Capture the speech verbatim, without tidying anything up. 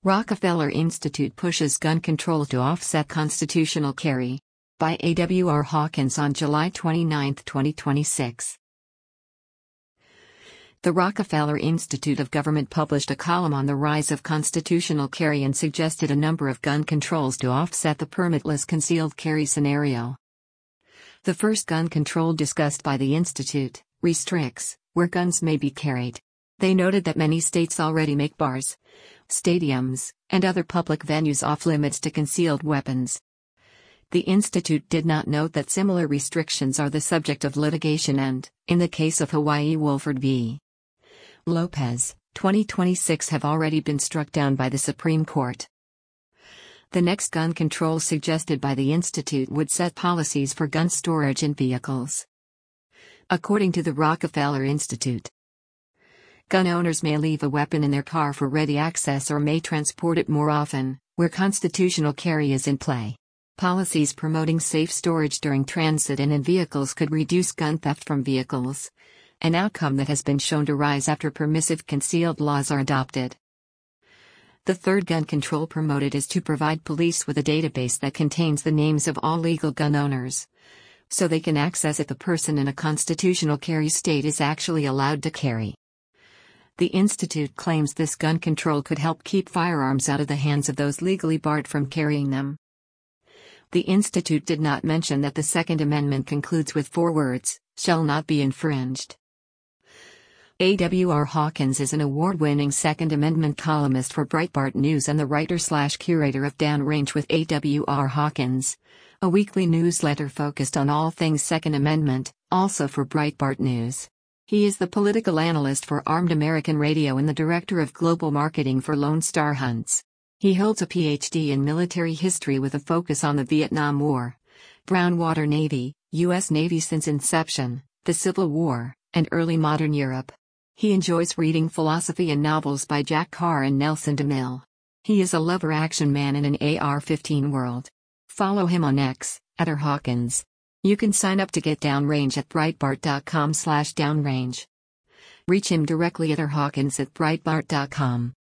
Rockefeller Institute pushes gun control to offset constitutional carry. By A W R Hawkins on July twenty-ninth, twenty twenty-six. The Rockefeller Institute of Government published a column on the rise of constitutional carry and suggested a number of gun controls to offset the permitless concealed carry scenario. The first gun control discussed by the Institute restricts where guns may be carried. They noted that many states already make bars, stadiums, and other public venues off limits to concealed weapons. The Institute did not note that similar restrictions are the subject of litigation and, in the case of Hawaii, Woolford v. Lopez, twenty twenty-six, have already been struck down by the Supreme Court. The next gun control suggested by the Institute would set policies for gun storage in vehicles. According to the Rockefeller Institute, gun owners may leave a weapon in their car for ready access or may transport it more often, where constitutional carry is in play. Policies promoting safe storage during transit and in vehicles could reduce gun theft from vehicles, an outcome that has been shown to rise after permissive concealed laws are adopted. The third gun control promoted is to provide police with a database that contains the names of all legal gun owners, so they can access if a person in a constitutional carry state is actually allowed to carry. The Institute claims this gun control could help keep firearms out of the hands of those legally barred from carrying them. The Institute did not mention that the Second Amendment concludes with four words, "shall not be infringed." A W R Hawkins is an award-winning Second Amendment columnist for Breitbart News and the writer-slash-curator of Downrange with A W R Hawkins, a weekly newsletter focused on all things Second Amendment, also for Breitbart News. He is the political analyst for Armed American Radio and the director of global marketing for Lone Star Hunts. He holds a P H D in military history with a focus on the Vietnam War, Brown Water Navy, U S Navy since inception, the Civil War, and early modern Europe. He enjoys reading philosophy and novels by Jack Carr and Nelson DeMille. He is a lover action man in an A R fifteen world. Follow him on X, at R Hawkins. You can sign up to get Downrange at breitbart dot com slash downrange. Reach him directly at R Hawkins at breitbart dot com.